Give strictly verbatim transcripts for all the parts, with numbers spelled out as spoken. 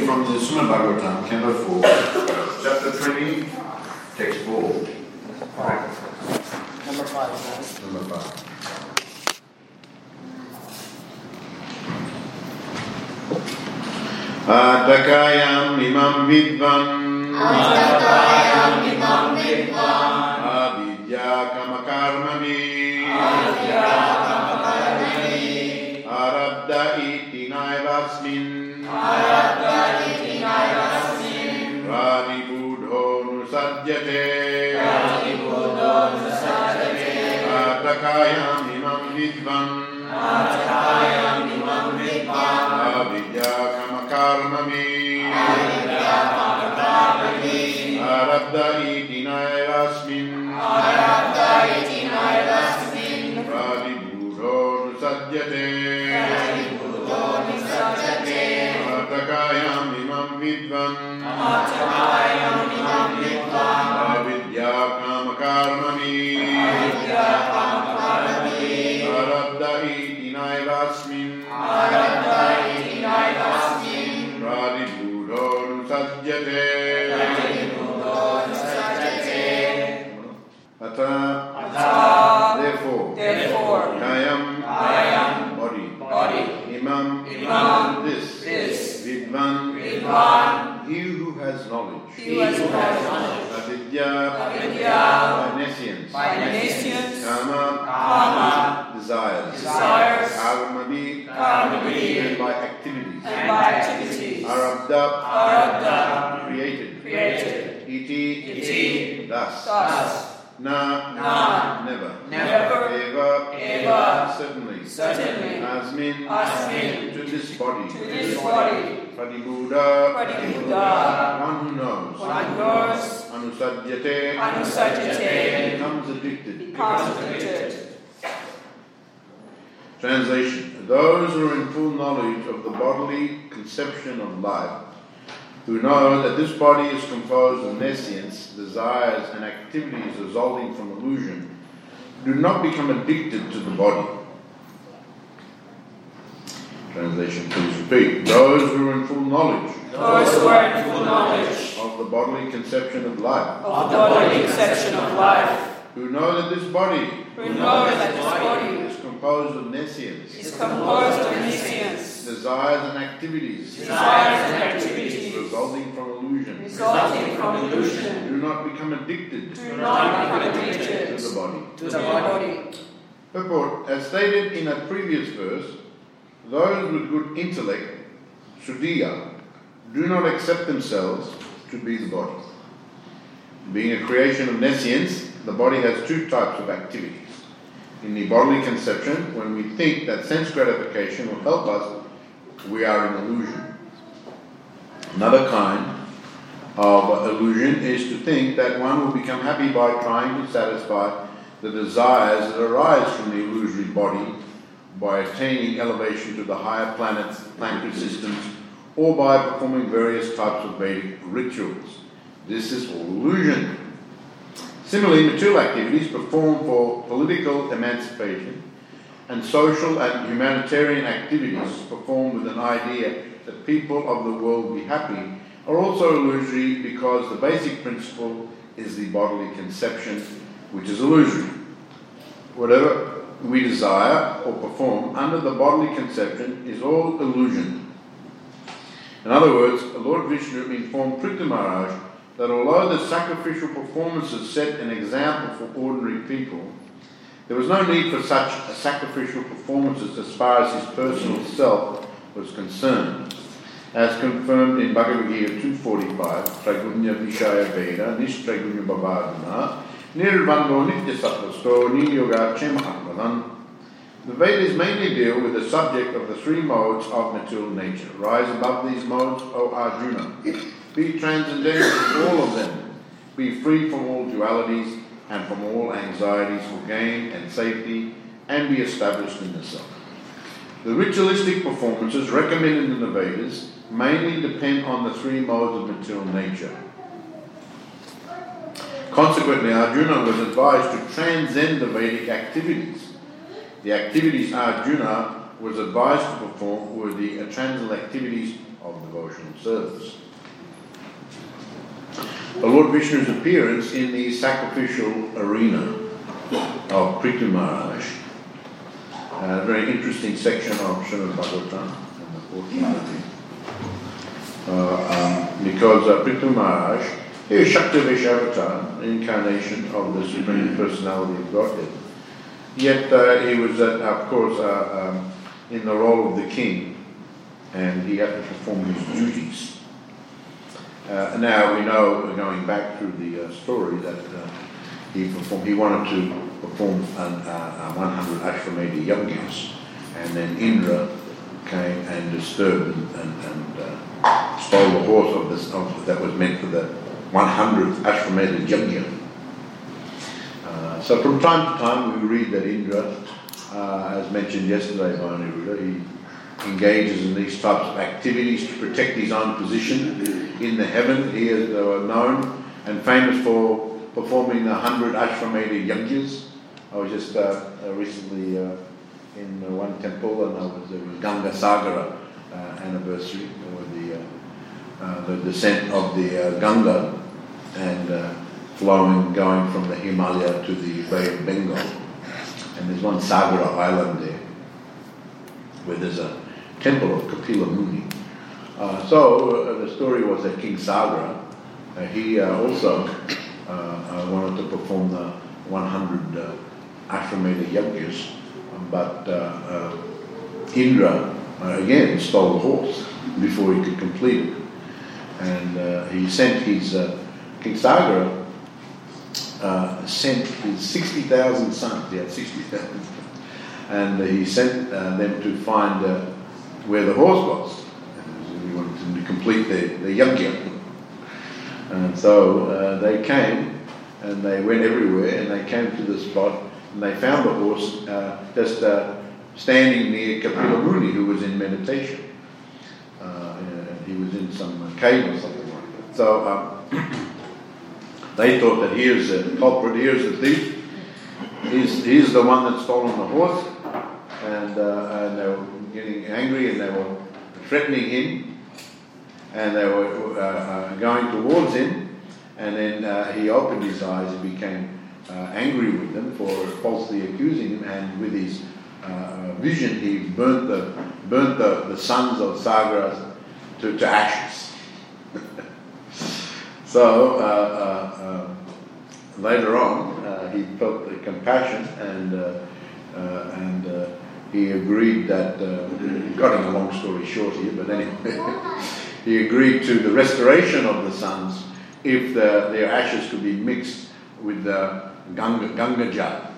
from the Srimad Bhagavatam, Canto four, Chapter twenty, Text four. Number five. Number five. Atakayam imam vidvan Atakayam imam vidvan Avidya kamakarmami Avidya kamakarmami Arabda iti naivasmin Arabda iti naivasmin Radi budho nusadyate Radi budho nusadyate Atakayam imam vidvan Atakayam imam vidvan Avidya kamakarmami Avidya kamakarmami Arabda iti naivasmin Arabda iti naivasmin Radi budho nusadyate Radi budho nusadyate Atakayam imam vidvan Atakayam imam vidvan Avidya kamakarmami Avidya kamakarmami Arabda iti naivasmin Arabda iti naivasmin Radi budho nusadyate Radi budho nusadyate Ata Ata Therefore Therefore Kayam Kayam Body Body Imam Imam This This Vidvan Vidvan He who has knowledge He who has knowledge Avidya Avidya by nescience by nations Kama Kama Desires Desires Karmadi Karmadi and by activities and by activities Arabda Arabda created created Iti Iti Thus Thus Na Na Never Never Eva Eva Certainly Certainly Asmin Asmin To this body to this body Padibuddha Padibuddha One who knows one knows Anusadyate Anusadyate becomes addicted becomes addicted. Translation. Those who are in full knowledge of the bodily conception of life, who know that this body is composed of nescience, desires and activities resulting from illusion, do not become addicted to the body. Translation, please repeat. Those who are in full knowledge Those who are in full knowledge of the bodily conception of life, of the bodily conception of life, who know that this body who know that this body is composed of nescience, is composed of nescience, desires and activities desires and activities resulting from illusion, resulting from illusion, do not become addicted do not become to addicted the body. to the body. Purport. As stated in a previous verse, those with good intellect, Shuddhiya, do not accept themselves to be the body. Being a creation of nescience, the body has two types of activities. In the bodily conception, when we think that sense gratification will help us, we are in illusion. Another kind of illusion is to think that one will become happy by trying to satisfy the desires that arise from the illusory body by attaining elevation to the higher planets, planetary systems, or by performing various types of Vedic rituals. This is all illusion. Similarly, material activities performed for political emancipation and social and humanitarian activities performed with an idea that people of the world be happy are also illusory because the basic principle is the bodily conception, which is illusory. Whatever we desire or perform under the bodily conception is all illusion. In other words, Lord Vishnu informed Prithu Maharaj that although the sacrificial performances set an example for ordinary people, there was no need for such sacrificial performances as far as his personal self was concerned. As confirmed in Bhagavad Gita two forty-five, Traigunya Vishaya Veda, Nishtraigunya Bhavadana, Nirvando Nitya Sattvasto, Niyoga Chemahatmadan. The Vedas mainly deal with the subject of the three modes of material nature. Rise above these modes, O Arjuna. Be transcendental in all of them. Be free from all dualities and from all anxieties for gain and safety, and be established in the self. The ritualistic performances recommended in the Vedas mainly depend on the three modes of material nature. Consequently, Arjuna was advised to transcend the Vedic activities. The activities Arjuna was advised to perform were the transcendental activities of devotional service. The Lord Vishnu's appearance in the sacrificial arena of Prithu Maharaj, a very interesting section of Srimad Bhagavatam, in the fourteenth uh, um, because uh, Prithu Maharaj, he is Shakti Vaishyavatar, incarnation of the Supreme Personality of Godhead. Yet uh, he was, uh, of course, uh, um, in the role of the king, and he had to perform his duties. Uh, now we know, going back through the uh, story, that uh, he performed. He wanted to perform an, uh, one hundred Ashwamedha yajnas, and then Indra came and disturbed and, and, and uh, stole the horse of this of, that was meant for the one hundredth Ashwamedha yajna. Uh, so from time to time we read that Indra, uh, as mentioned yesterday by Aniruddha, he engages in these types of activities to protect his own position in the heaven. He is uh, known and famous for performing the one hundred Ashwamedha yajnas. I was just uh, uh, recently uh, in uh, one temple, and I was, it was Ganga Sagara uh, anniversary, or the, uh, uh, the descent of the uh, Ganga, and uh, flowing, going from the Himalaya to the Bay of Bengal. And there's one Sagara island there, where there's a temple of Kapila Muni. Uh, so uh, the story was that King Sagara, uh, he uh, also uh, uh, wanted to perform the one hundred uh, Ashwamedha yajnas, but uh, uh, Indra uh, again stole the horse before he could complete it, and uh, he sent his uh, King Sagara uh, sent his sixty thousand sons. He had sixty thousand, and uh, he sent uh, them to find uh, where the horse was. And he wanted them to complete the the yajna, and so uh, they came. And they went everywhere, and they came to the spot, and they found the horse uh, just uh, standing near Kapila Muni, who was in meditation. Uh, and he was in some cave or something like that. So um, they thought that here's the culprit, here's the thief, he's, he's the one that's stolen the horse, and, uh, and they were getting angry, and they were threatening him, and they were uh, uh, going towards him. And then uh, he opened his eyes and became uh, angry with them for falsely accusing him. And with his uh, vision, he burnt the burnt the, the sons of Sagara to, to ashes. So uh, uh, uh, later on, uh, he felt the compassion, and uh, uh, and uh, he agreed that. Uh, cutting a long story short here, but anyway, he agreed to the restoration of the sons if the, their ashes could be mixed with the Ganga, Ganga Jal.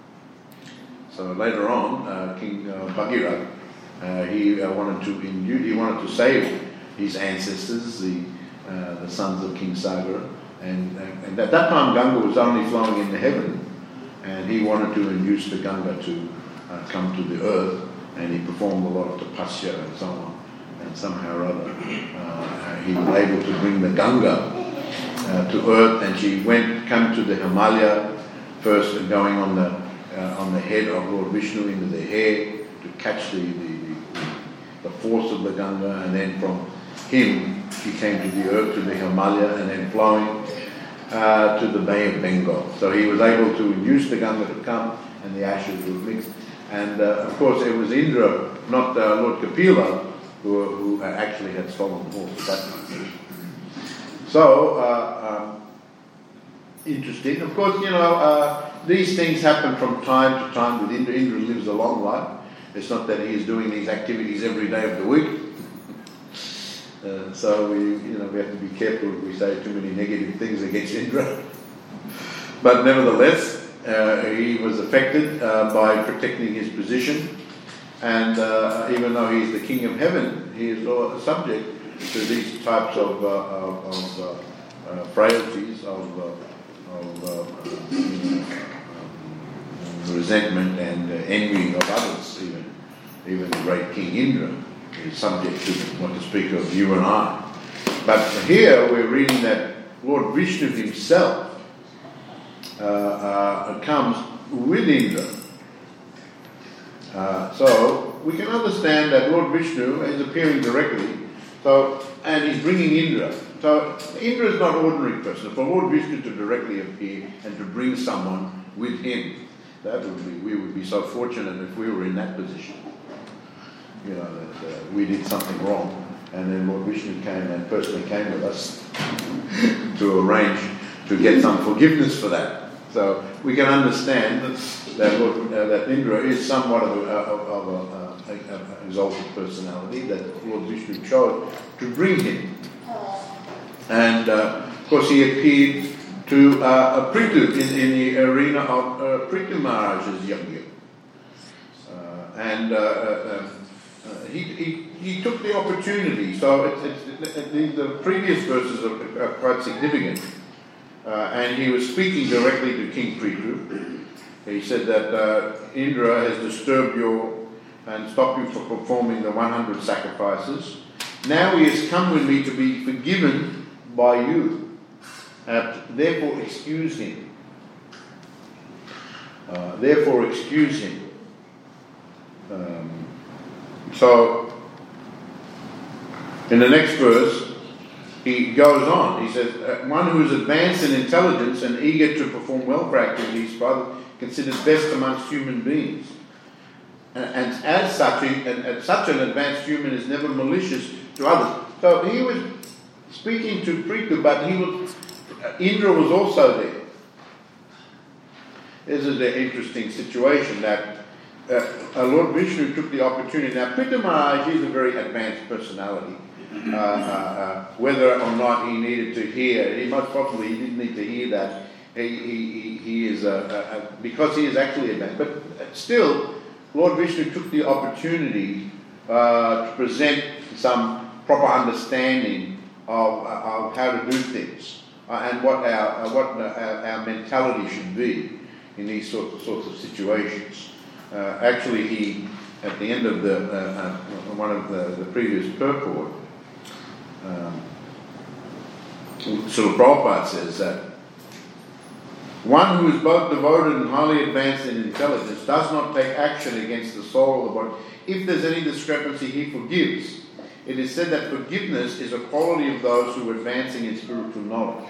So later on, uh, King uh, Bhagirath, uh, he uh, wanted to induce, he wanted to save his ancestors, the uh, the sons of King Sagara, and, and, and at that time Ganga was only flowing in the heaven, and he wanted to induce the Ganga to uh, come to the earth, and he performed a lot of tapasya and so on, and somehow or other uh, he was able to bring the Ganga Uh, to earth, and she went, come to the Himalaya, first going on the uh, on the head of Lord Vishnu into the hair to catch the, the, the, the force of the Ganga, and then from him she came to the earth, to the Himalaya, and then flowing uh, to the Bay of Bengal. So he was able to induce the Ganga to come, and the ashes were mixed. And uh, of course it was Indra, not uh, Lord Kapila, who, who actually had stolen the horse at that time. So, uh, um, interesting. Of course, you know, uh, these things happen from time to time with Indra. Indra lives a long life. It's not that he is doing these activities every day of the week. Uh, so, we, you know, we have to be careful if we say too many negative things against Indra. But nevertheless, uh, he was affected uh, by protecting his position. And uh, even though he is the king of heaven, he is subject to these types of, uh, of, of uh, uh, frailties, of, uh, of uh, you know, um, resentment and uh, envying of others. Even even the great King Indra is subject to what to speak of you and I. But here we're reading that Lord Vishnu himself uh, uh, comes with Indra. Uh, so we can understand that Lord Vishnu is appearing directly So, and he's bringing Indra. So Indra is not an ordinary person. For Lord Vishnu to directly appear and to bring someone with him, that would be, we would be so fortunate if we were in that position. You know, that uh, we did something wrong, and then Lord Vishnu came and personally came with us to arrange to get some forgiveness for that. So we can understand that, that, Lord, uh, that Indra is somewhat of a, of a, a, a, a exalted personality that Lord Vishnu chose to bring him. And uh, of course he appeared to uh, Prithu in, in the arena of uh, Prithu Maharaj's yajna. Uh, and uh, uh, uh, he, he, he took the opportunity. So it's, it's, it, the, the previous verses are, are quite significant. Uh, and he was speaking directly to King Prithu. He said that uh, Indra has disturbed you and stopped you from performing the one hundred sacrifices. Now he has come with me to be forgiven by you. Uh, therefore excuse him. Uh, therefore excuse him. Um, so, in the next verse, he goes on. He says, uh, one who is advanced in intelligence and eager to perform welfare activities, rather considered best amongst human beings. And, and as such, and, and such an advanced human is never malicious to others. So he was speaking to Prithu, but he was, uh, Indra was also there. This is an interesting situation that uh, uh, Lord Vishnu took the opportunity. Now, Prithu Maharaj is a very advanced personality. Uh, uh, uh, whether or not he needed to hear, he most probably he didn't need to hear that. He, he, he is a, a, a, because he is actually advanced. But still, Lord Vishnu took the opportunity uh, to present some proper understanding of, of how to do things uh, and what our uh, what our, our mentality should be in these sorts, sorts of situations. Uh, actually, he at the end of the uh, uh, one of the, the previous purport, um, Srila Prabhupada says that one who is both devoted and highly advanced in intelligence does not take action against the soul of the body. If there's any discrepancy, he forgives. It is said that forgiveness is a quality of those who are advancing in spiritual knowledge.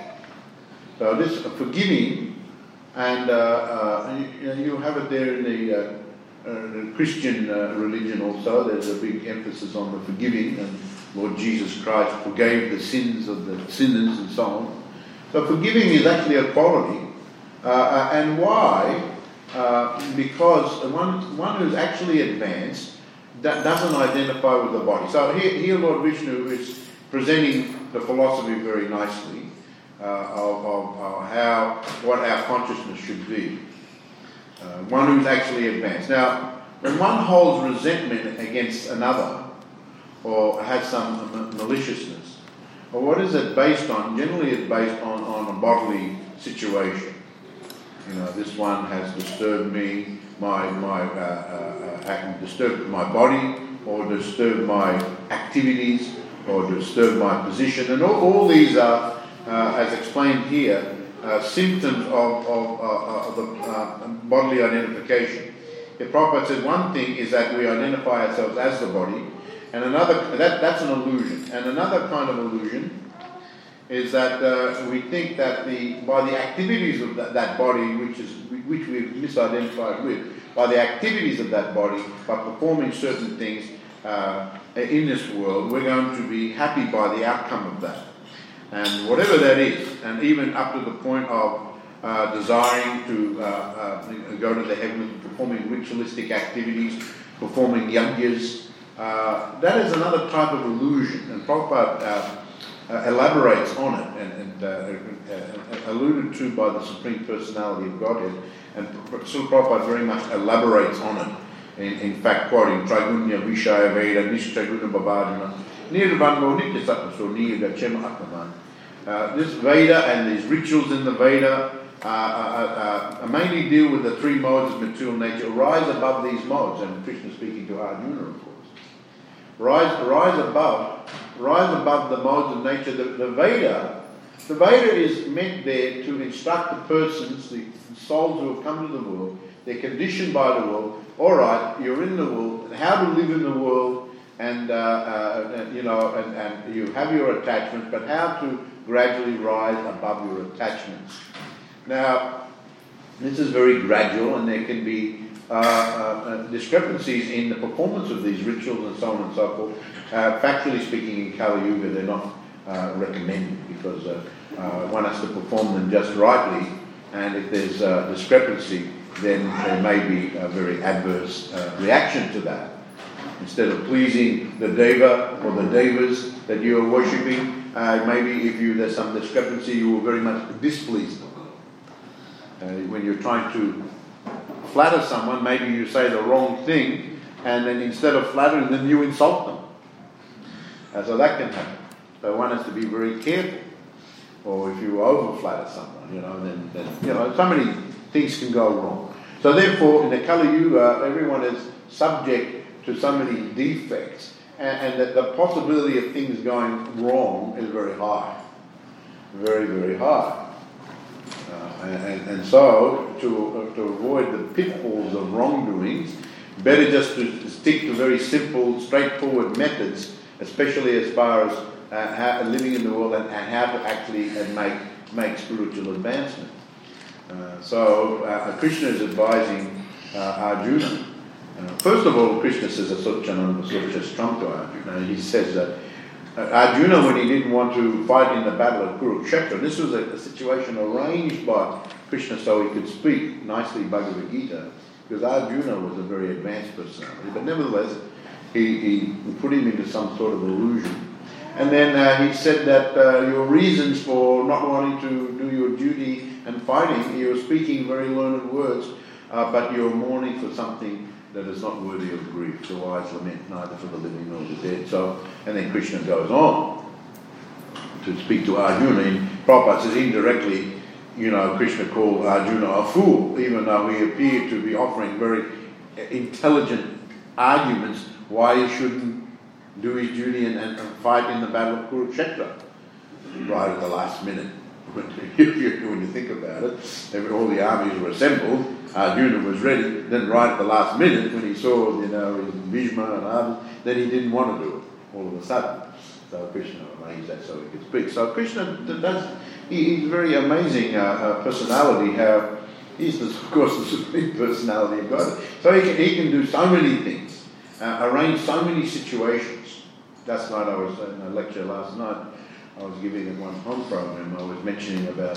So this uh, forgiving, and uh, uh, you, you, know, you have it there in the, uh, uh, the Christian uh, religion also. There's a big emphasis on the forgiving, and Lord Jesus Christ forgave the sins of the sinners and so on. So forgiving is actually a quality. Uh, and why? Uh, because one, one who's actually advanced that doesn't identify with the body. So here, here Lord Vishnu is presenting the philosophy very nicely uh, of, of, of how, what our consciousness should be. Uh, one who's actually advanced. Now, when one holds resentment against another or has some maliciousness, well, what is it based on? Generally it's based on, on a bodily situation. You know, this one has disturbed me, my my uh, uh, uh, disturbed my body, or disturbed my activities, or disturbed my position, and all, all these are, uh, as explained here, uh, symptoms of, of, uh, of the uh, bodily identification. The Prabhupada said one thing is that we identify ourselves as the body, and another that that's an illusion, and another kind of illusion is that uh, we think that the by the activities of that, that body, which is which we've misidentified with, by the activities of that body, by performing certain things uh, in this world, we're going to be happy by the outcome of that, and whatever that is, and even up to the point of uh, desiring to uh, uh, go to the heavens, performing ritualistic activities, performing yajnas. Uh, that is another type of illusion, and Prabhupada uh, Uh, elaborates on it and, and uh, uh, alluded to by the Supreme Personality of Godhead, and Srila Prabhupada very much elaborates on it. In, in fact, quoting Traigunya Vishaya Veda, Nishtraguna Babadana, Nirvanmo Nitya Sattvaso Niyaga Chema Atmaman. This Veda and these rituals in the Veda uh, uh, uh, mainly deal with the three modes of material nature, rise above these modes, and Krishna speaking to Arjuna, of course. Rise, rise above. Rise above the modes of nature. The, the Veda, the Veda is meant there to instruct the persons, the souls who have come to the world. They're conditioned by the world. All right, you're in the world. How to live in the world and uh, uh, you know, and, and you have your attachments, but how to gradually rise above your attachments. Now, this is very gradual, and there can be uh, uh, discrepancies in the performance of these rituals and so on and so forth. Uh, factually speaking, in Kali Yuga, they're not uh, recommended because uh, uh, one has to perform them just rightly, and if there's uh, discrepancy, then there may be a very adverse uh, reaction to that. Instead of pleasing the deva or the devas that you are worshipping, uh, maybe if you there's some discrepancy, you will very much displease them. Uh, when you're trying to flatter someone, maybe you say the wrong thing, and then instead of flattering them, you insult them. Uh, so that can happen. So one has to be very careful. Or if you over flatter someone, you know, then, then you know, so many things can go wrong. So therefore, in the Kali Yuga, everyone is subject to so many defects, and, and the, the possibility of things going wrong is very high. Very, very high. Uh, and, and so, to, uh, to avoid the pitfalls of wrongdoings, better just to stick to very simple, straightforward methods, especially as far as uh, how, living in the world and, and how to actually uh, make, make spiritual advancement. Uh, so, uh, Krishna is advising uh, Arjuna. Uh, first of all, Krishna says, Asochananda Sochastram to Arjuna. He says that uh, Arjuna, when he didn't want to fight in the battle of Kurukshetra, this was a, a situation arranged by Krishna so he could speak nicely Bhagavad Gita, because Arjuna was a very advanced personality, but nevertheless, he, he put him into some sort of illusion. And then uh, he said that uh, your reasons for not wanting to do your duty and fighting, you're speaking very learned words, uh, but you're mourning for something that is not worthy of grief. The wise lament neither for the living nor the dead. So, and then Krishna goes on to speak to Arjuna. And Prabhupada says indirectly, you know, Krishna called Arjuna a fool, even though he appeared to be offering very intelligent arguments why he shouldn't do his duty and, and, and fight in the battle of Kurukshetra right at the last minute. When you think about it, all the armies were assembled, Arjuna was ready, then right at the last minute when he saw, you know, Bhishma and others, then he didn't want to do it all of a sudden. So Krishna arranged that so he could speak. So Krishna does, he, he's a very amazing uh, uh, personality, how he's, the, of course, the supreme personality of God. So he can, he can do so many things, uh, arrange so many situations. Last night I was in a lecture last night, I was giving in one home program, I was mentioning about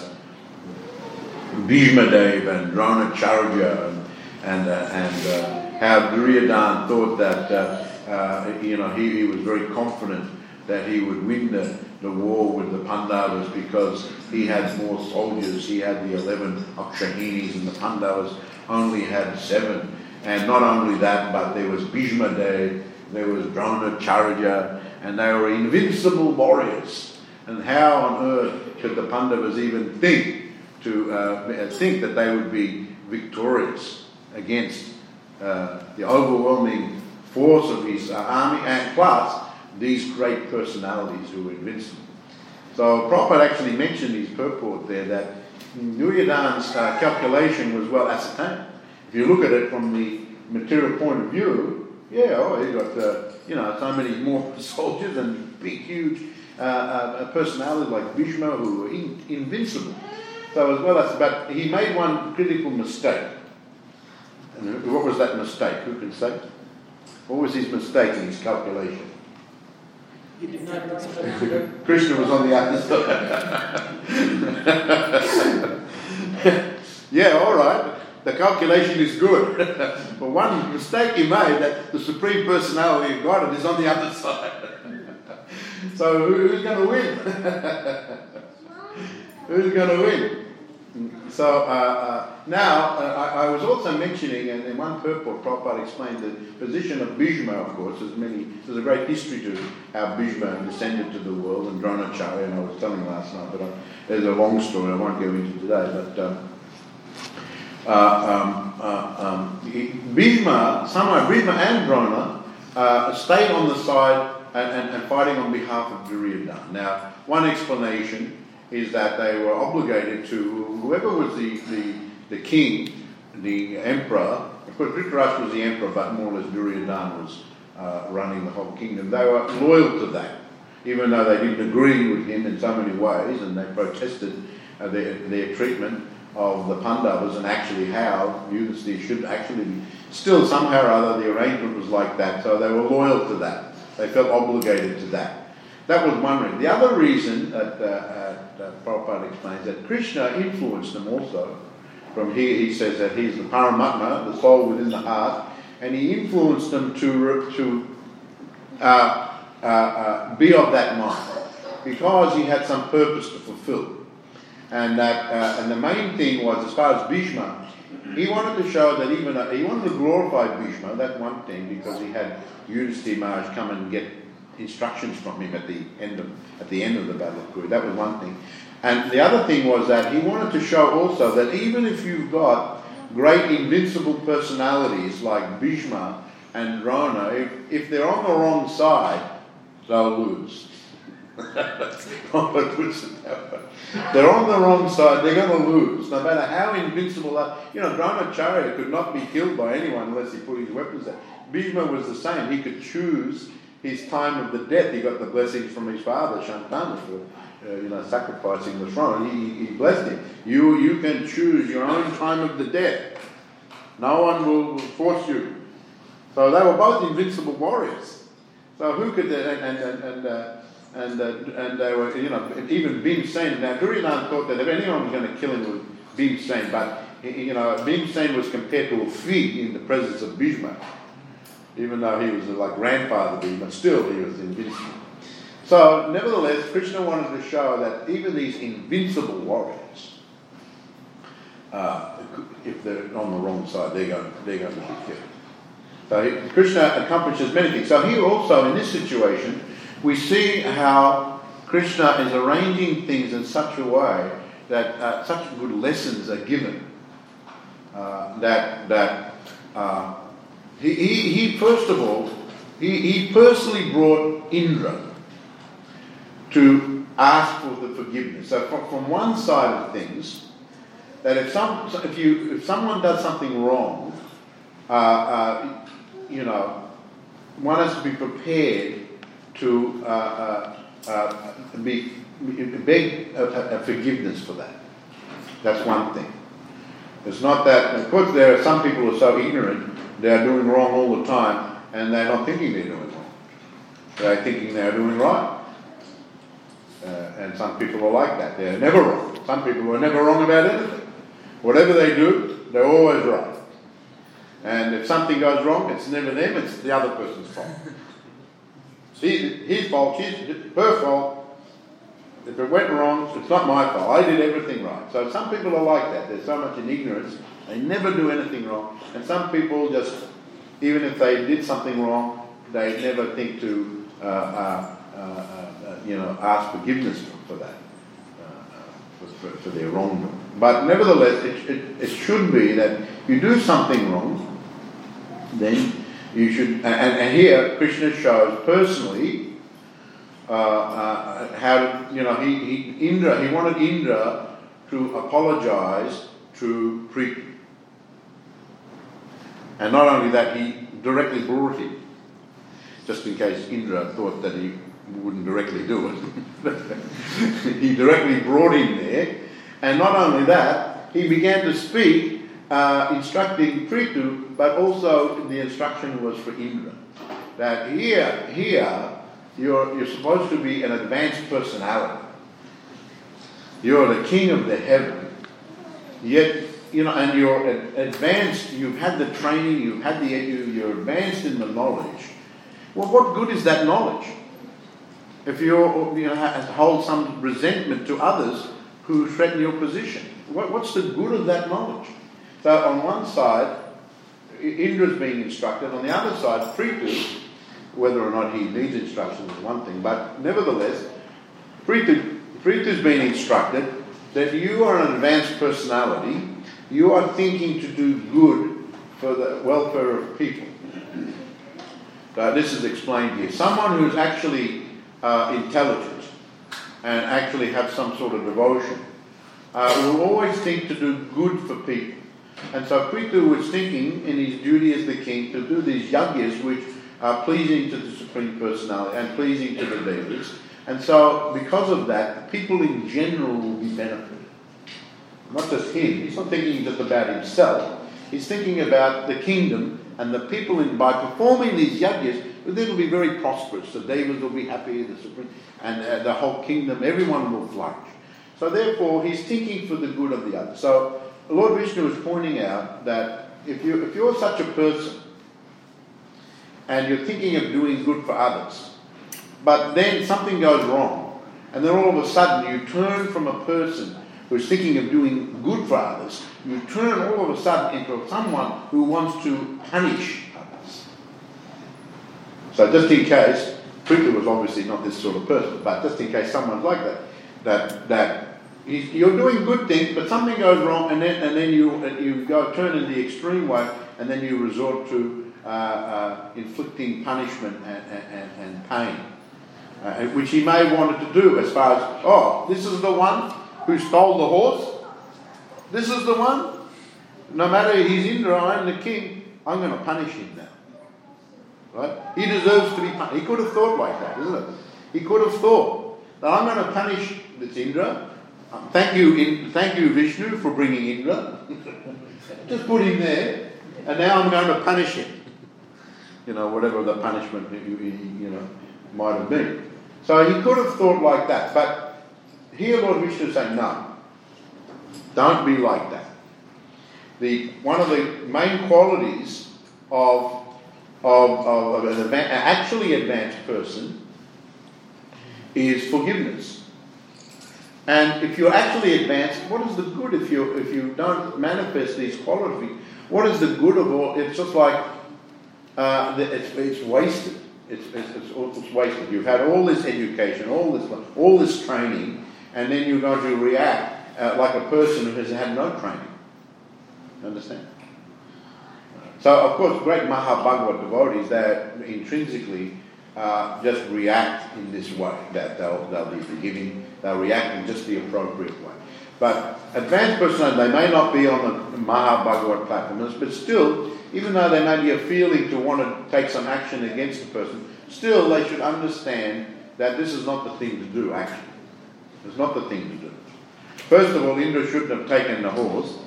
Bhishma Dev and Dronacharya and, and, uh, and uh, how Duryodhana thought that, uh, uh, you know, he, he was very confident that he would win the, the war with the Pandavas because he had more soldiers. He had the eleven Akshahinis and the Pandavas only had seven. And not only that, but there was Bhishma Dev, there was Dronacharya, and they were invincible warriors. And how on earth could the Pandavas even think to uh, think that they would be victorious against uh, the overwhelming force of his uh, army, and plus these great personalities who were invincible? So Prabhupada actually mentioned his purport there that Duryodhana's uh, calculation was well ascertained. If you look at it from the material point of view, yeah, oh, he got uh, you know so many more soldiers and big, huge uh, uh, personalities like Bhishma who were in, invincible. So as well as, but he made one critical mistake. And what was that mistake? Who can say? What was his mistake in his calculation? He did not expect Krishna was on the other side. Yeah, all right. The calculation is good. But one mistake he made, that the Supreme Personality of God is on the other side. So who, who's going to win? Who's going to win? So uh, uh, now, uh, I, I was also mentioning, and in one purport, Prabhupada explained the position of Bhishma, of course. There's, many, there's a great history to how Bhishma descended to the world, and Dronacharya, and I was telling last night, but I, there's a long story I won't go into today. But um, uh, um, uh, um, he, Bhishma, somehow Bhishma and Drona uh, stayed on the side and, and, and fighting on behalf of Duryodhana. Now, one explanation is that they were obligated to, whoever was the, the, the king, the emperor, of course Dhritarashtra was the emperor, but more or less Duryodhana was uh, running the whole kingdom. They were loyal to that, even though they didn't agree with him in so many ways, and they protested uh, their, their treatment of the Pandavas and actually how Yudhisthira should actually be. Still, somehow or other, the arrangement was like that, so they were loyal to that. They felt obligated to that. That was one reason. The other reason that uh, uh, that Prabhupada explains that Krishna influenced them also. From here he says that he's the Paramatma, the soul within the heart, and he influenced them to, to uh, uh, uh, be of that mind because he had some purpose to fulfill. And that, uh, and the main thing was, as far as Bhishma, he wanted to show that even, uh, he wanted to glorify Bhishma, that's one thing, because he had Yudhisthira Maharaj come and get instructions from him at the end of at the end of the Battle of Kuru. That was one thing. And the other thing was that he wanted to show also that even if you've got great invincible personalities like Bhishma and Drona, if, if they're on the wrong side, they'll lose. They're on the wrong side, they're going to lose. No matter how invincible that... You know, Dronacharya could not be killed by anyone unless he put his weapons there. Bhishma was the same. He could choose his time of the death. He got the blessings from his father, Shantanu, for uh, you know, sacrificing the throne. He, he blessed him. You, you can choose your own time of the death. No one will force you. So they were both invincible warriors. So who could... And... and, and, and uh, And uh, and they were, you know, even Bhimsen. Now, Duryodhana thought that if anyone was going to kill him, it was Bhimsen. But, you know, Bhimsen was compared to a fig in the presence of Bhishma. Even though he was like grandfather Bhishma, still he was invincible. So, nevertheless, Krishna wanted to show that even these invincible warriors, uh, if they're on the wrong side, they're going, they're going to be killed. So, he, Krishna accomplishes many things. So, here also, in this situation, we see how Krishna is arranging things in such a way that uh, such good lessons are given. Uh, that that uh, he, he he first of all he, he personally brought Indra to ask for the forgiveness. So from, from one side of things, that if some if you if someone does something wrong, uh, uh, you know, one has to be prepared to uh, uh, uh, be, beg a, a forgiveness for that. That's one thing. It's not that, of course there are some people who are so ignorant, they are doing wrong all the time, and they're not thinking they're doing wrong. They're thinking they're doing right. Uh, and some people are like that. They're never wrong. Some people are never wrong about anything. Whatever they do, they're always right. And if something goes wrong, it's never them, it's the other person's fault. His, his fault, his, her fault. If it went wrong, it's not my fault. I did everything right. So some people are like that. They're so much in ignorance, they never do anything wrong. And some people just, even if they did something wrong, they never think to, uh, uh, uh, uh, you know, ask forgiveness for, for that, uh, for, for, for their wrongdoing. But nevertheless, it, it, it should be that you do something wrong, then you should, and, and here Krishna shows personally uh, uh, how to, you know, he, he Indra, he wanted Indra to apologize to Preeti. And not only that, he directly brought him, just in case Indra thought that he wouldn't directly do it. He directly brought him there, and not only that, he began to speak, uh, instructing Preeti, but also the instruction was for Indra. That here, here, you're, you're supposed to be an advanced personality. You're the king of the heaven. Yet, you know, and you're advanced, you've had the training, you've had the, you're advanced in the knowledge. Well, what good is that knowledge? If you're, you know, hold some resentment to others who threaten your position. What, what's the good of that knowledge? So on one side, Indra's being instructed. On the other side, Preeti, whether or not he needs instructions is one thing, but nevertheless, Preeti, Preeti's being instructed that you are an advanced personality, you are thinking to do good for the welfare of people. Uh, this is explained here. Someone who's actually uh, intelligent and actually have some sort of devotion uh, will always think to do good for people. And so Preeti was thinking in his duty as the king to do these yajnas which uh, pleasing to the Supreme Personality and pleasing to the devotees. And so, because of that, people in general will be benefited. Not just him. He's not thinking just about himself. He's thinking about the kingdom and the people. In, by performing these yajnas, they will be very prosperous. The devas will be happy, the Supreme, and uh, the whole kingdom, everyone will flourish. So therefore, he's thinking for the good of the others. So Lord Vishnu is pointing out that if you if you're such a person and you're thinking of doing good for others, but then something goes wrong, and then all of a sudden you turn from a person who's thinking of doing good for others, you turn all of a sudden into someone who wants to punish others. So just in case, Prithu was obviously not this sort of person, but just in case someone's like that, that that you're doing good things, but something goes wrong, and then and then you you go turn in the extreme way, and then you resort to uh, uh, inflicting punishment and, and, and pain, uh, which he may wanted to do as far as, oh, this is the one who stole the horse, this is the one, no matter he's Indra, I'm the king, I'm going to punish him now. Right? He deserves to be punished. He could have thought like that, isn't it? He could have thought that I'm going to punish this Indra. Um, thank you, in, thank you, Vishnu, for bringing Indra. Just put him there, and now I'm going to punish him. You know, whatever the punishment you, you know might have been. So he could have thought like that, but here Lord Vishnu is saying, no, don't be like that. The one of the main qualities of of, of an adva- actually advanced person is forgiveness. And if you're actually advanced, what is the good if you if you don't manifest these qualities? What is the good of all? It's just like uh, it's it's wasted. It's it's, it's it's wasted. You've had all this education, all this all this training, and then you're going to react uh, like a person who has had no training. Understand? So of course, great Mahabhagavad devotees, they intrinsically uh, just react in this way. That they'll they'll be forgiving. They'll react in just the appropriate way. But advanced persons, they may not be on the Mahabhagavad platform, but still, even though they may be a feeling to want to take some action against the person, still they should understand that this is not the thing to do, actually. It's not the thing to do. First of all, Indra shouldn't have taken the horse.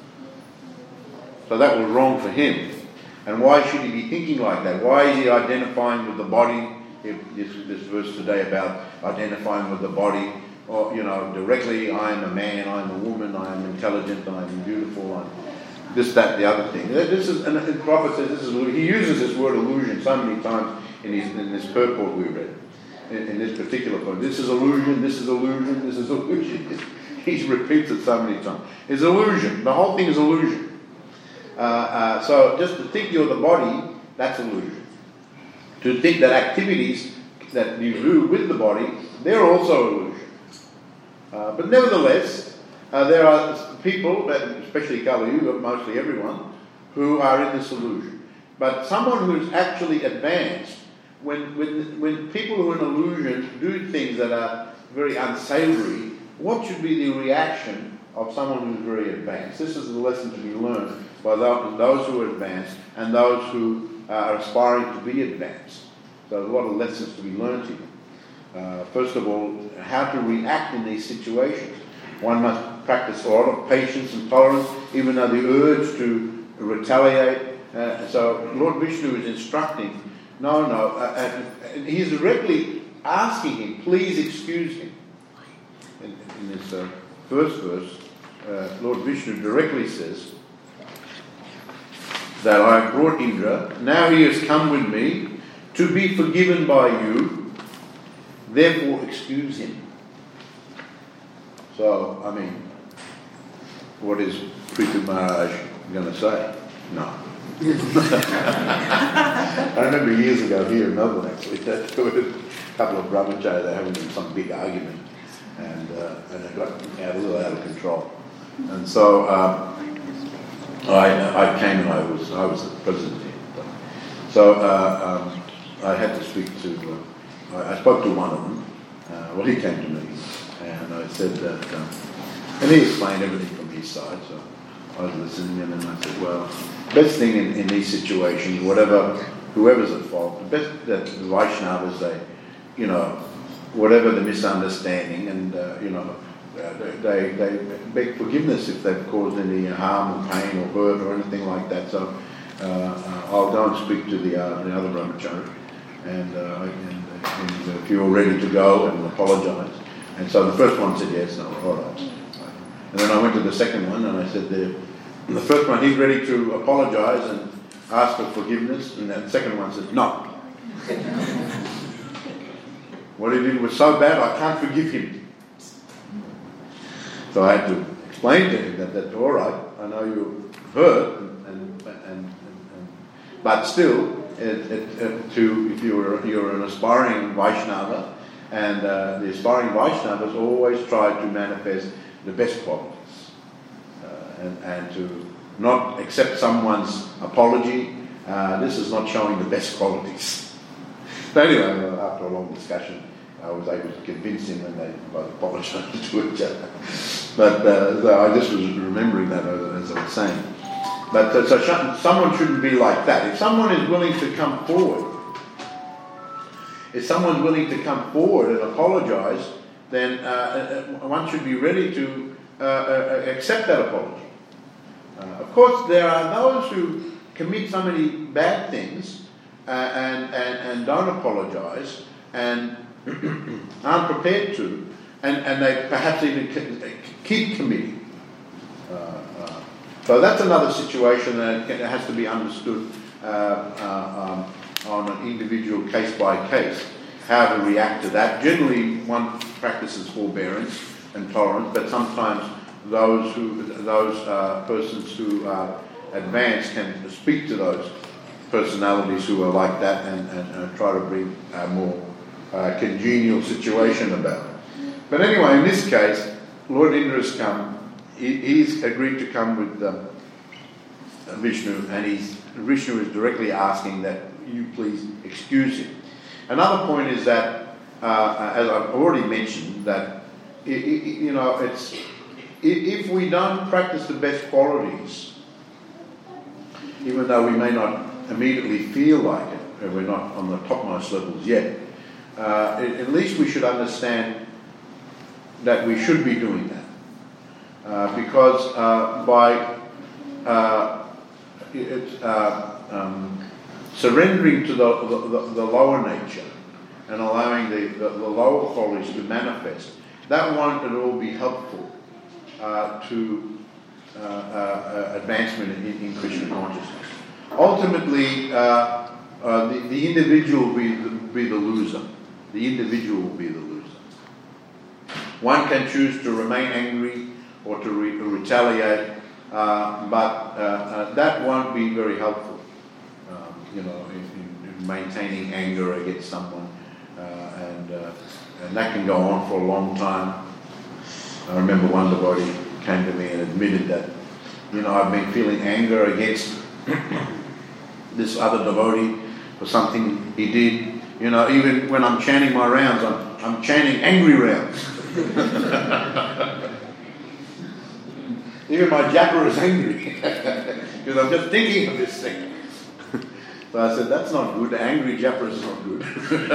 So that was wrong for him. And why should he be thinking like that? Why is he identifying with the body? If this, this verse today about identifying with the body, or, you know, directly, I am a man, I am a woman, I am intelligent, I am beautiful, I'm this, that, the other thing. This is, and the prophet says this is, he uses this word illusion so many times in, his, in this purport we read, in, in this particular point. This is illusion, this is illusion, this is illusion. He repeats it so many times. It's illusion. The whole thing is illusion. Uh, uh, so just to think you're the body, that's illusion. To think that activities that you do with the body, they're also illusion. Uh, but nevertheless, uh, there are people, especially Kali Yuga, mostly everyone, who are in this illusion. But someone who's actually advanced, when, when, when people who are in illusion do things that are very unsavory, what should be the reaction of someone who's very advanced? This is the lesson to be learned by those who are advanced and those who are aspiring to be advanced. So there's a lot of lessons to be learned here. Uh, first of all, how to react in these situations. One must practice a lot of patience and tolerance, even though the urge to retaliate. Uh, so Lord Vishnu is instructing, no, no, uh, uh, he's directly asking him, please excuse him. In, in this uh, first verse, uh, Lord Vishnu directly says that I have brought Indra, now he has come with me to be forgiven by you, therefore excuse him. So, I mean, what is Prithu Maharaj going to say? No. I remember years ago here in Melbourne, actually, that there were a couple of brahmacharis, they were having some big argument, and uh, and it got a little out of control. And so um, I I came and I was I was the president here. So uh, um, I had to speak to. Uh, I, I spoke to one of them. Uh, well, he came to me, and I said that, um, and he explained everything from his side. So I was listening, and then I said, well, best thing in, in these situations, whatever whoever's at fault. The best that the Vaishnavas, they, you know, whatever the misunderstanding, and uh, you know, uh, they they beg forgiveness if they've caused any harm or pain or hurt or anything like that. So uh, uh, I'll go and speak to the uh, the other brahmachari, and, uh, and, and if you're ready to go and apologise. And so the first one said yes, no, all right. And then I went to the second one and I said, the, the first one, he's ready to apologise and ask for forgiveness, and that second one said, no. What he did was so bad, I can't forgive him. So I had to explain to him that that's all right, I know you're hurt, and, and, and, and, and but still, it, it, it, to if you're you're an aspiring Vaishnava, and uh, the aspiring Vaishnavas always try to manifest the best qualities, uh, and, and to not accept someone's apology. Uh, this is not showing the best qualities. So anyway, after a long discussion, I was able to convince him, and they both apologised to each other. But uh, so I just was remembering that as I was saying. But uh, so sh- someone shouldn't be like that. If someone is willing to come forward, if someone's willing to come forward and apologise, then uh, uh, one should be ready to uh, uh, accept that apology. Uh, of course, there are those who commit so many bad things uh, and, and, and don't apologise and aren't prepared to, and, and they perhaps even keep committing. Uh, uh, so that's another situation that has to be understood uh, uh, um, on an individual case by case, how to react to that. Generally, one practices forbearance and tolerance, but sometimes those who those uh, persons who are advanced can speak to those personalities who are like that and, and, and try to bring a more uh, congenial situation about it. But anyway, in this case, Lord Indra's come. He, he's agreed to come with um, Vishnu, and he's, Vishnu is directly asking that you please excuse him. Another point is that, uh, as I've already mentioned, that it, it, you know, it's if we don't practice the best qualities, even though we may not immediately feel like it, and we're not on the topmost levels yet, uh, at least we should understand that we should be doing that. Uh, because uh, by uh, it, uh, um, surrendering to the, the, the lower nature and allowing the, the, the lower qualities to manifest, that won't at all be helpful uh, to uh, uh, advancement in, in Krishna consciousness. Ultimately, uh, uh, the, the individual will be the, be the loser. The individual will be the loser. One can choose to remain angry or to re- retaliate, uh, but uh, uh, that won't be very helpful, um, you know, in, in maintaining anger against someone, uh, and uh, and that can go on for a long time. I remember one devotee came to me and admitted that, you know, I've been feeling anger against this other devotee for something he did. You know, even when I'm chanting my rounds, I'm, I'm chanting angry rounds. Even my japa is angry because I'm just thinking of this thing. So I said, that's not good. Angry japa is not good.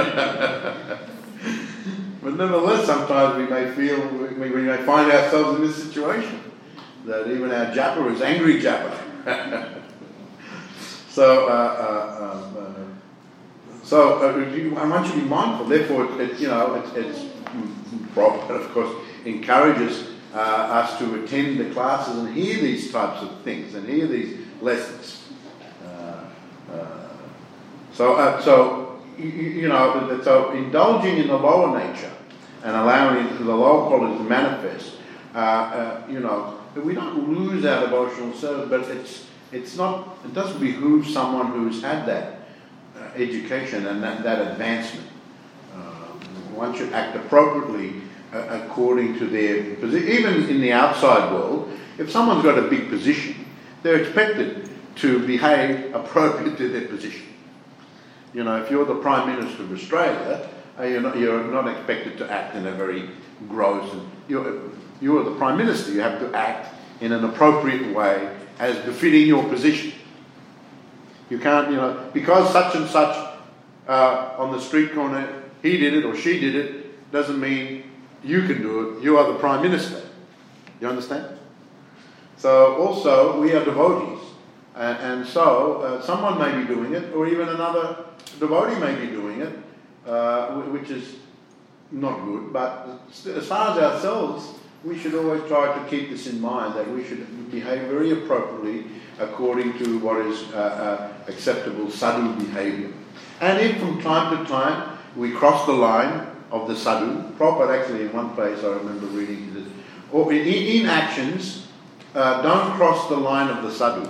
But nevertheless, sometimes we may feel, we, we may find ourselves in this situation that even our japa is angry japa. So, uh, uh, uh, so uh, I want you to be mindful. Therefore, it, you know, it, it's Prabhupada, of course, encourages uh, us to attend the classes and hear these types of things and hear these lessons. Uh, uh, so, uh, so you, you know, so indulging in the lower nature and allowing the lower quality to manifest. Uh, uh, you know, we don't lose our devotional service, but it's it's not. It doesn't behoove someone who's had that uh, education and that, that advancement. Uh, one should act appropriately uh, according to their position. Even in the outside world, if someone's got a big position, they're expected to behave appropriate to their position. You know, if you're the Prime Minister of Australia, uh, you're, not, you're not expected to act in a very gross. And you're, you're the Prime Minister. You have to act in an appropriate way as befitting your position. You can't, you know, because such and such uh, on the street corner, he did it or she did it, doesn't mean you can do it. You are the Prime Minister. You understand? So also, we are devotees. And, and so, uh, someone may be doing it, or even another devotee may be doing it, uh, which is not good. But as far as ourselves, we should always try to keep this in mind, that we should behave very appropriately according to what is uh, uh, acceptable sadhu behaviour. And if from time to time we cross the line of the sadhu, Prabhupada actually in one place I remember reading this, or in, in actions, uh, don't cross the line of the sadhu.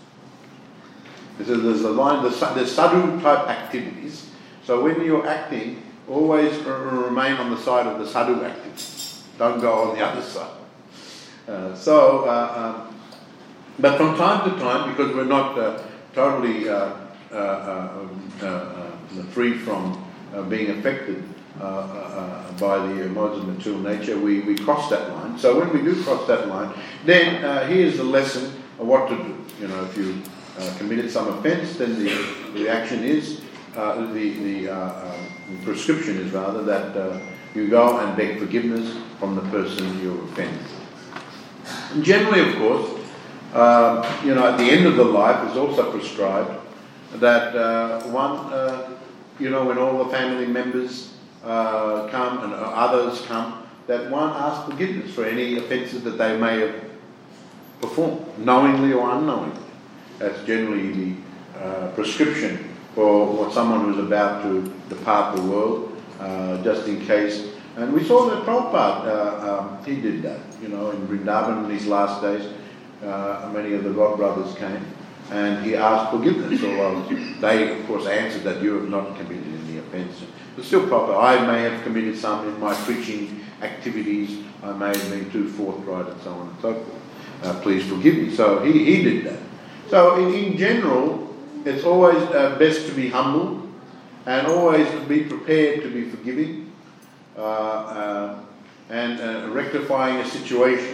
So there's a line, there's sadhu type activities. So when you're acting, always remain on the side of the sadhu activities. Don't go on the other side. Uh, so, uh, um, but from time to time, because we're not uh, totally uh, uh, uh, uh, uh, free from uh, being affected uh, uh, by the modes of material nature, we, we cross that line. So when we do cross that line, then uh, here's the lesson of what to do. You know, if you uh, committed some offence, then the, the action is, uh, the, the, uh, uh, the prescription is rather that uh, you go and beg forgiveness from the person you offended. And generally, of course, uh, you know, at the end of the life is also prescribed that uh, one, uh, you know, when all the family members uh, come and others come, that one asks forgiveness for any offences that they may have performed, knowingly or unknowingly. That's generally the uh, prescription for what someone who's about to depart the world, uh, just in case. And we saw that Prabhupada, uh, um, he did that, you know, in Vrindavan in these last days. Uh, many of the God brothers came and he asked forgiveness. Although they, of course, answered that you have not committed any offence. But still, Prabhupada, I may have committed some in my preaching activities. I may have been too forthright and so on and so forth. Uh, please forgive me. So he, he did that. So in, in general, it's always uh, best to be humble and always to be prepared to be forgiving uh, uh, and uh, rectifying a situation.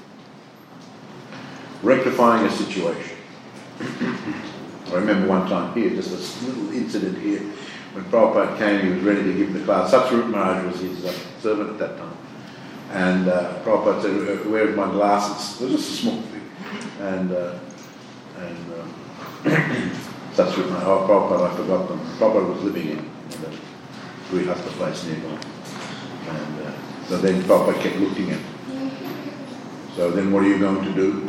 Rectifying a situation. I remember one time here, just a little incident here, when Prabhupada came, he was ready to give the class. Satsvarup Maharaj was his uh, servant at that time. And uh, Prabhupada said, where's my glasses? It was just a small thing. And, uh, and uh, Satsvarup Maharaj, oh, Prabhupada, I forgot them. Prabhupada was living in the Grihastha place nearby. And uh, so then Prabhupada kept looking at him. So then what are you going to do?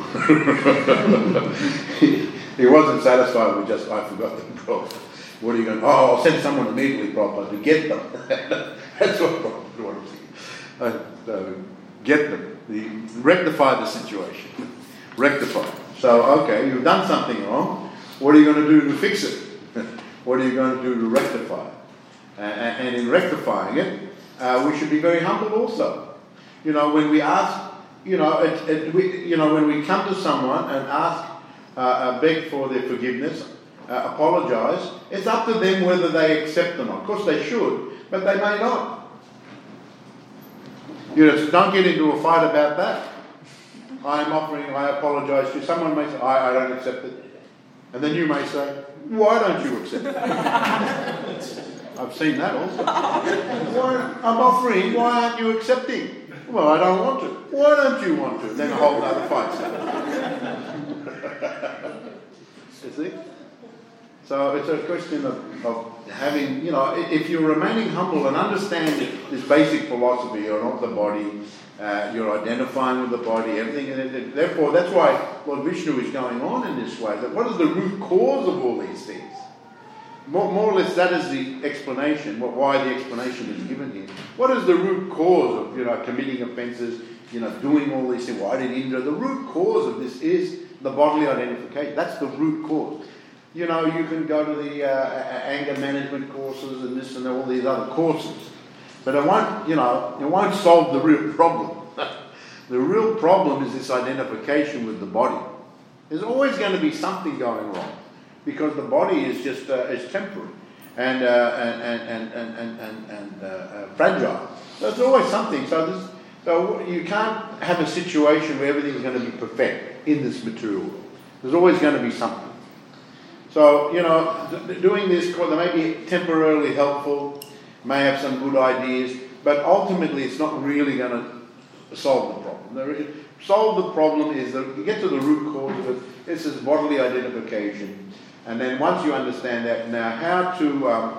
he, he wasn't satisfied with just, I forgot them, Prabhupada. What are you going to do? Oh, I'll send someone immediately, Prabhupada, to get them. That's what Prabhupada wanted to say. Uh, so get them. The, rectify the situation. Rectify. So, okay, you've done something wrong. What are you going to do to fix it? What are you going to do to rectify it? Uh, and in rectifying it, uh, we should be very humble also. You know, when we ask, You know, it, it, we, you know, when we come to someone and ask, uh, uh, beg for their forgiveness, uh, apologise, it's up to them whether they accept or not. Of course they should, but they may not. You know, so don't get into a fight about that. I am offering, I apologise to you. Someone may say, I, I don't accept it. And then you may say, why don't you accept it? I've seen that also. Why, I'm offering, why aren't you accepting? Well, I don't want to. Why don't you want to? Then a whole other fight starts. You see? So it's a question of, of having, you know, if you're remaining humble and understand this basic philosophy, you're not the body, uh, you're identifying with the body, everything, and it, therefore that's why Lord Vishnu is going on in this way. That what is the root cause of all these things? More, more or less, that is the explanation. What, why the explanation is given here. What is the root cause of, you know, committing offences? You know, doing all these things. Why did Indra? The root cause of this is the bodily identification. That's the root cause. You know, you can go to the uh, anger management courses and this and all these other courses, but it won't. You know, it won't solve the real problem. The real problem is this identification with the body. There's always going to be something going wrong. Because the body is just uh, is temporary and uh, and and and and and, and uh, uh, fragile. So there's always something. So this, so you can't have a situation where everything is going to be perfect in this material world. There's always going to be something. So, you know, th- doing this, they may be temporarily helpful, may have some good ideas, but ultimately it's not really going to solve the problem. The, solve the problem is that you get to the root cause of it. This is bodily identification. And then once you understand that, now how to um,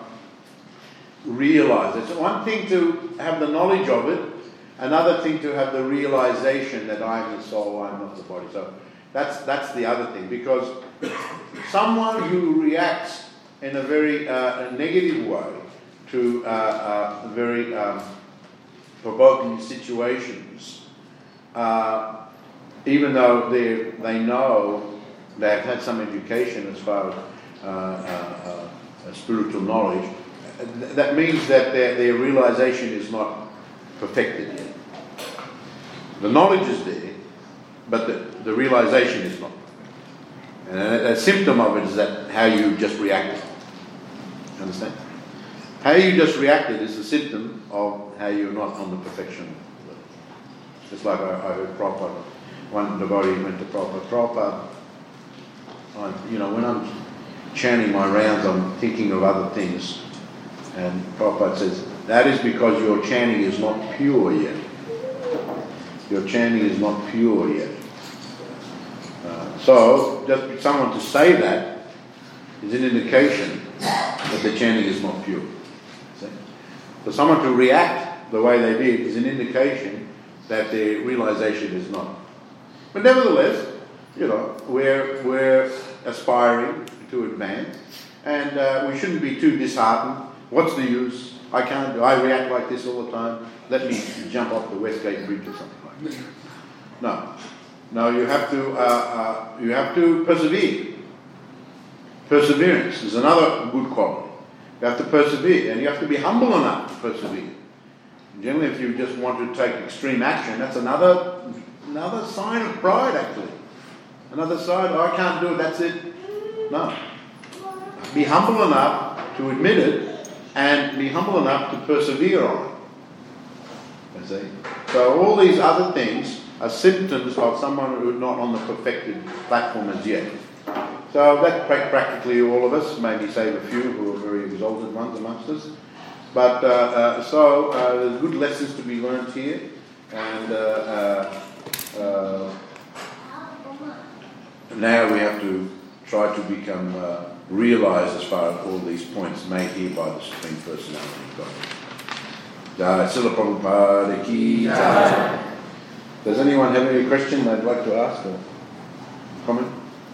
realize it. It's one thing to have the knowledge of it, another thing to have the realization that I am the soul, I am not the body. So that's that's the other thing, because someone who reacts in a very uh, a negative way to uh, uh, very um, provoking situations, uh, even though they they know they've had some education as far as uh, uh, uh, spiritual knowledge, that means that their, their realization is not perfected yet. The knowledge is there, but the, the realization is not. And a, a symptom of it is that how you just reacted. Understand? How you just reacted is a symptom of how you're not on the perfection level. Just like I, I heard Prabhupada, one devotee went to Prabhupada, Prabhupada, I, you know, when I'm chanting my rounds, I'm thinking of other things. And Prabhupada says, that is because your chanting is not pure yet. Your chanting is not pure yet. Uh, so, just for someone to say that is an indication that the chanting is not pure. See? For someone to react the way they did is an indication that their realization is not. But nevertheless, you know, we're, we're aspiring to advance, and uh, we shouldn't be too disheartened. What's the use? I can't do, I react like this all the time. Let me jump off the Westgate Bridge or something like that. No. No, you have to, uh, uh, you have to persevere. Perseverance is another good quality. You have to persevere, and you have to be humble enough to persevere. Generally, if you just want to take extreme action, that's another, another sign of pride, actually. Another side, oh, I can't do it, that's it. No. Be humble enough to admit it, and be humble enough to persevere on it. You see? So all these other things are symptoms of someone who's not on the perfected platform as yet. So that's practically all of us, maybe save a few who are very exalted ones amongst us. But uh, uh, so uh, there's good lessons to be learned here, and uh, uh, uh, now we have to try to become uh, realized as far as all these points made here by the Supreme Personality of God. Jai Srila Prabhupada ki jai. Does anyone have any question they'd like to ask or comment?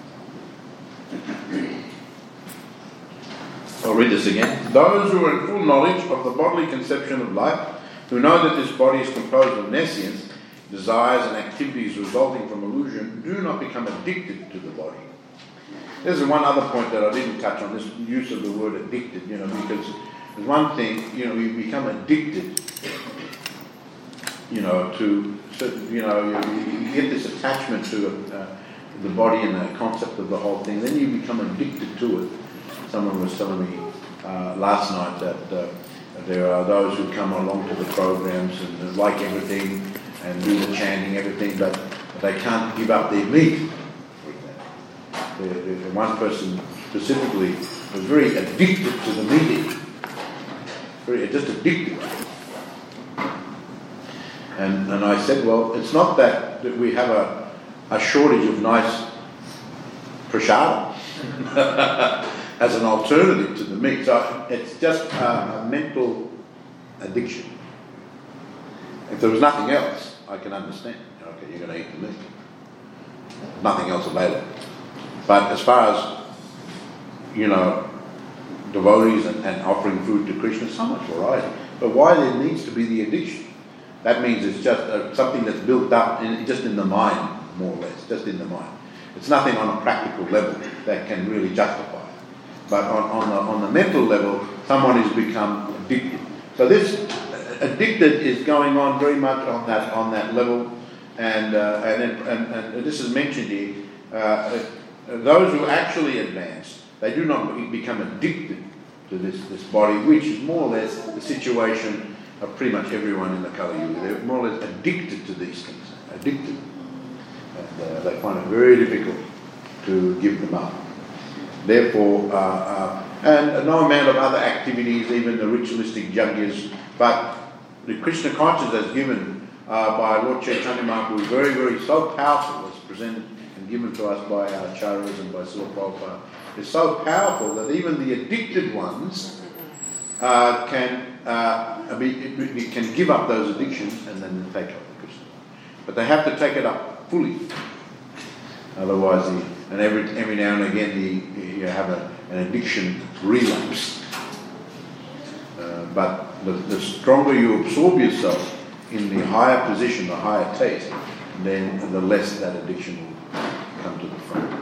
I'll read this again. Those who are in full knowledge of the bodily conception of life, who know that this body is composed of nescience, desires and activities resulting from illusion, do not become addicted to the body. There's one other point that I didn't touch on, this use of the word addicted, you know, because there's one thing, you know, we become addicted, you know, to, you know, you, you get this attachment to uh, the body and the concept of the whole thing, then you become addicted to it. Someone was telling me uh, last night that uh, there are those who come along to the programs and like everything and do the chanting, everything, but they can't give up their meat. The, the, the one person specifically was very addicted to the meat eating. Very, just addicted to it. And, and I said, well, it's not that, that we have a, a shortage of nice prasada as an alternative to the meat. So it's just a, a mental addiction. If there was nothing else, I can understand. Okay, you're going to eat the meat. Nothing else available. But as far as, you know, devotees and, and offering food to Krishna, so much variety. But why there needs to be the addiction? That means it's just uh, something that's built up in, just in the mind, more or less, just in the mind. It's nothing on a practical level that can really justify it. But on, on, the, on the mental level, someone has become addicted. So this addicted is going on very much on that on that level, and uh, and, and and this is mentioned here. Uh, those who actually advance, they do not become addicted to this this body, which is more or less the situation of pretty much everyone in the Kali Yuga. They're more or less addicted to these things, addicted, and uh, they find it very difficult to give them up. therefore, uh, uh, and no amount of other activities, even the ritualistic yajnas, but the Krishna consciousness as given uh, by Lord Chaitanya Mahaprabhu, very, very so powerful, as presented and given to us by our acharyas and by Srila Prabhupada, is so powerful that even the addicted ones uh, can uh, be, can give up those addictions and then take up the Krishna. But they have to take it up fully. Otherwise, the, and every every now and again, the, you have a, an addiction relapse. Uh, but the, the stronger you absorb yourself in the higher position, the higher taste, then the less that addiction will come to the front.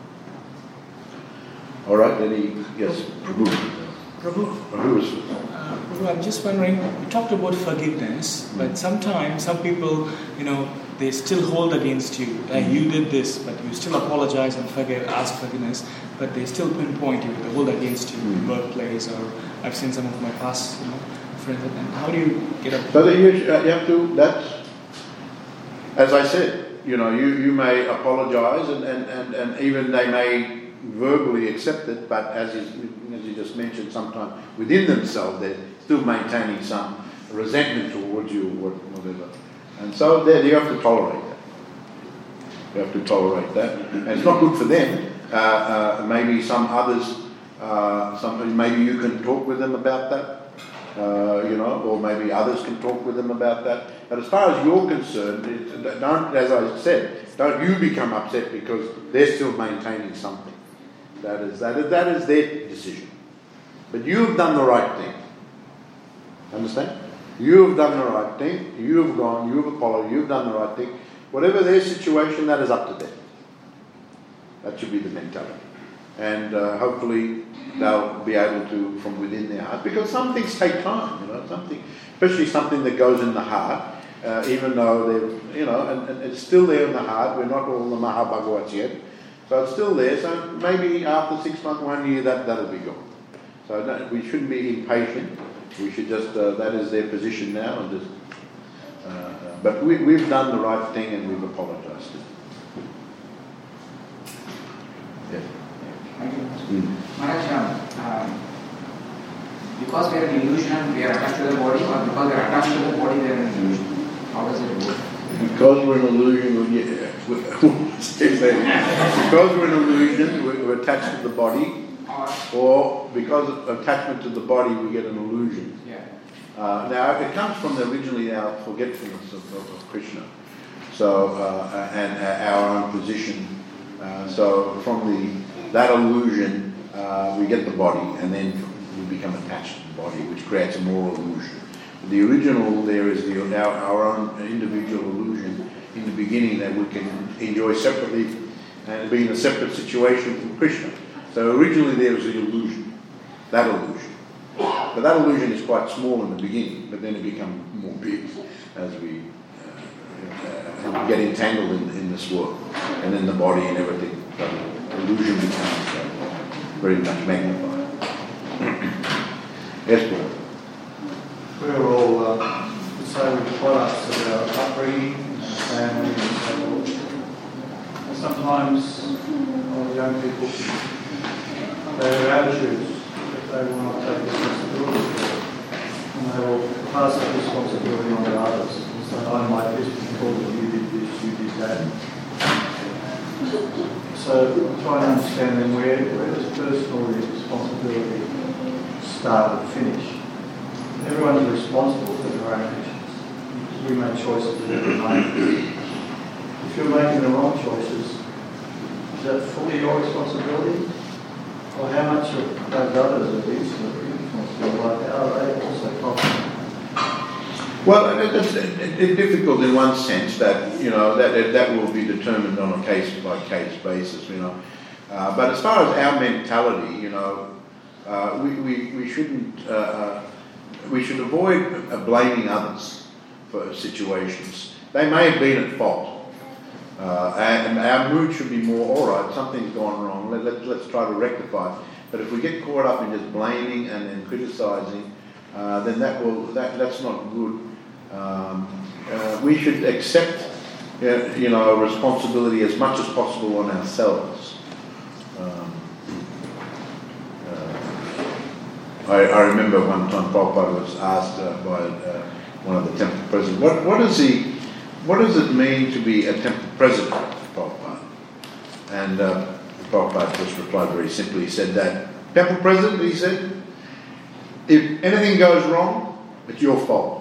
All right, any yes, Prabhu. Prabhu. Prabhu is. Uh, Prabhu, I'm just wondering. We talked about forgiveness, but sometimes some people, you know, they still hold against you. Like you did this, but you still apologize and forgive, ask forgiveness, but they still pinpoint you, they hold against you in the workplace, or I've seen some of my past, you know, friends. And how do you get up? So that you, uh, you have to. That's as I said. You know, you, you may apologize, and, and, and, and even they may verbally accept it, but as you, as you just mentioned, sometimes within themselves they're still maintaining some resentment towards you, or whatever. And so there you have to tolerate that. You have to tolerate that. And it's not good for them. Uh, uh, maybe some others, uh, some, maybe you can talk with them about that, uh, you know, or maybe others can talk with them about that. But as far as you're concerned, it, don't, as I said, don't you become upset because they're still maintaining something. That is, that is, that is their decision. But you've done the right thing. Understand? You've done the right thing, you've gone, you've apologized, you've done the right thing. Whatever their situation, that is up to them. That should be the mentality. And uh, hopefully they'll be able to, from within their heart, because some things take time, you know, something, especially something that goes in the heart, uh, even though they're, you know, and, and it's still there in the heart, we're not all the Mahabhagavats yet, so it's still there, so maybe after six months, one year, that, that'll be gone. So no, we shouldn't be impatient. We should just, uh, that is their position now, and just, uh, but we, we've done the right thing and we've apologized. Yeah. Thank you. Mm. Maharaj, um, because we are an illusion, we are attached to the body, or because we are attached to the body, we are an illusion? How does it work? Because we're an illusion, we, yeah, because we're an illusion, we're, we're attached to the body. Or because of attachment to the body, we get an illusion. Yeah. Uh, now, it comes from the, originally our forgetfulness of, of, of Krishna, so uh, and uh, our own position. Uh, so from the that illusion, uh, we get the body, and then we become attached to the body, which creates a more illusion. The original there is the our, our own individual illusion in the beginning that we can enjoy separately and be in a separate situation from Krishna. So originally there was the illusion, that illusion. But that illusion is quite small in the beginning, but then it becomes more big as we, uh, uh, get entangled in, in this world, and then the body and everything. The illusion becomes uh, very much magnified. Yes, Paul. We're all uh, the same products of our upbringing, our family, and so forth. And sometimes all young people, they have attitudes that they will not take responsibility for, and they will pass that responsibility on to others. And say, I made this because you did this, you did that. So I'm trying to understand then where, where does personal responsibility start and finish? Everyone's responsible for their own actions. We make choices that we make. If you're making the wrong choices, is that fully your responsibility? Or how much of those others are these responsible? Like, are they also possible? Well, it's, it's difficult in one sense that, you know, that that will be determined on a case-by-case basis, you know. Uh, but as far as our mentality, you know, uh, we, we, we shouldn't, uh, uh, we should avoid uh, blaming others for situations. They may have been at fault. Uh, and our mood should be more, all right, something's gone wrong, let, let, let's try to rectify it. But if we get caught up in just blaming and then criticising, uh, then that will that that's not good. Um, uh, we should accept, uh, you know, responsibility as much as possible on ourselves. Um, I, I remember one time Prabhupada was asked uh, by uh, one of the temple presidents, what, what, is he, what does it mean to be a temple president, Prabhupada? And uh, Prabhupada just replied very simply, he said that, temple president, he said, if anything goes wrong, it's your fault.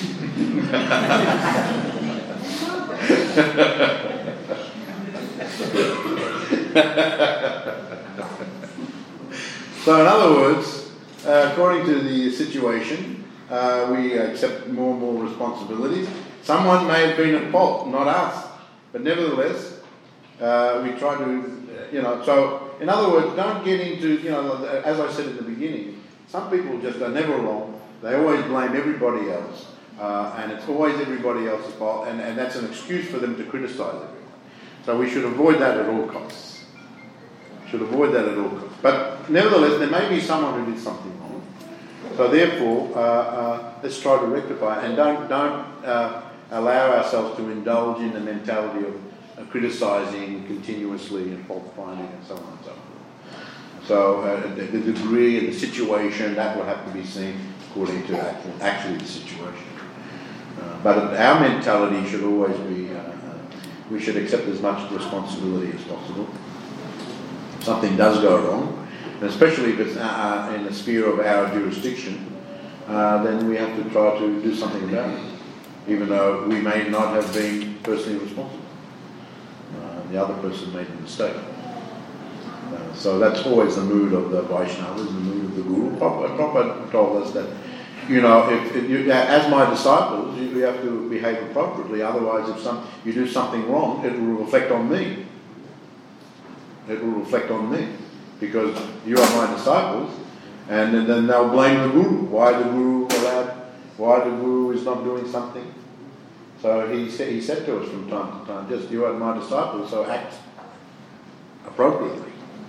So in other words, uh, according to the situation, uh, we accept more and more responsibilities. Someone may have been at fault, not us, but nevertheless, uh, we try to, you know, so in other words, don't get into, you know, as I said in the beginning, some people just are never wrong. They always blame everybody else, uh, and it's always everybody else's fault, and, and that's an excuse for them to criticize everyone. So we should avoid that at all costs. Should avoid that at all costs. But nevertheless, there may be someone who did something wrong. So therefore, uh, uh, let's try to rectify, and don't don't uh, allow ourselves to indulge in the mentality of uh, criticising continuously and fault finding and so on and so forth. So uh, the, the degree and the situation, that will have to be seen according to actual, actually the situation. Uh, but our mentality should always be, uh, uh, we should accept as much responsibility as possible. If something does go wrong, and especially if it's uh, in the sphere of our jurisdiction, uh, then we have to try to do something about it, even though we may not have been personally responsible. Uh, the other person made a mistake. Uh, so that's always the mood of the Vaishnavas, the mood of the Guru. Prabhupada, Prabhupada told us that, you know, if, if you, as my disciples, you, you have to behave appropriately. Otherwise, if some you do something wrong, it will reflect on me. It will reflect on me, because you are my disciples, and then, then they'll blame the Guru. Why the Guru allowed? Why the Guru is not doing something? So he said, he said to us from time to time, just you are my disciples, so act appropriately.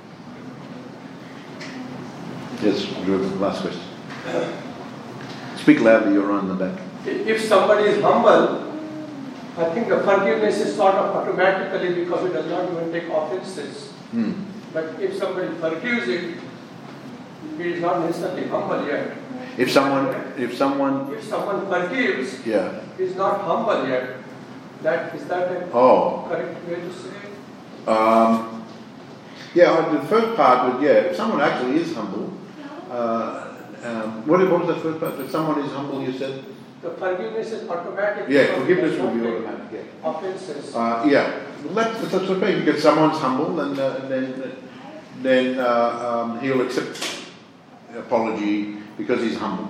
Yes, last question. Speak loudly, you're on the back. If somebody is humble, I think the forgiveness is sort of automatically because he does not even take offenses. Hmm. But if somebody forgives it, he is not necessarily humble yet. If someone, if someone, If someone forgives, yeah. he is not humble yet. That is that a Oh. correct way to say? Um, yeah, the first part would, yeah, if someone actually is humble, uh, um, what, what was the first part? If someone is humble, you said? The forgiveness is automatic. Yeah, because forgiveness he does will be not take automatic, yeah. Offenses. Uh, yeah, well, that's, that's okay. If someone's humble, then uh, then then uh, um, he'll accept apology because he's humble.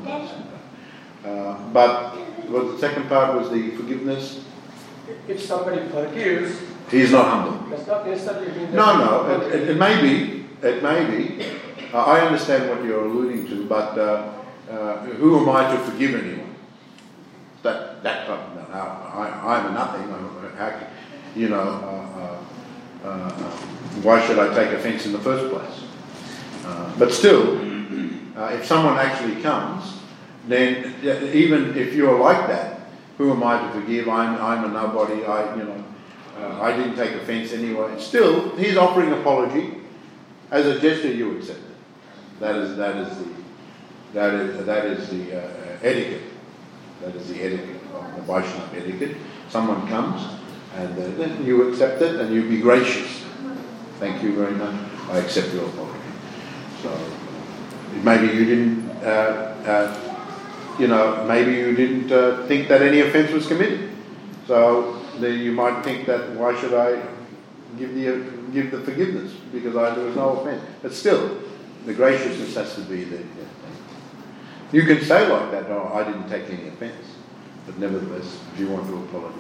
Uh, but what the second part was the forgiveness. If somebody forgives, He's not humble. does not necessarily mean that No, he is no. humble. It, it, it may be. It may be. Uh, I understand what you're alluding to, but uh, uh, who am I to forgive anyone? That that no, I I'm a nothing. I, I, you know, uh, uh, uh, why should I take offence in the first place? Uh, but still, uh, if someone actually comes, then even if you're like that, who am I to forgive? I'm I'm a nobody. I you know, uh, I didn't take offence anyway. Still, he's offering apology as a gesture. You accept it. That is that is the that is that is the uh, etiquette. That is the etiquette, the Vaishnava etiquette. Someone comes and uh, then you accept it and you be gracious. Thank you very much. I accept your apology. So maybe you didn't, uh, uh, you know, maybe you didn't uh, think that any offence was committed. So then you might think that why should I give the uh, give the forgiveness because I, there was no offence. But still, the graciousness has to be there. Yeah. You can say like that, oh, I didn't take any offence. But nevertheless, if you want to apologise.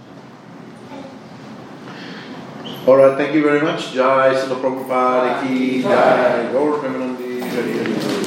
All right, thank you very much. Jai Srila Prabhupada ki Jai. Gaur Premanandi.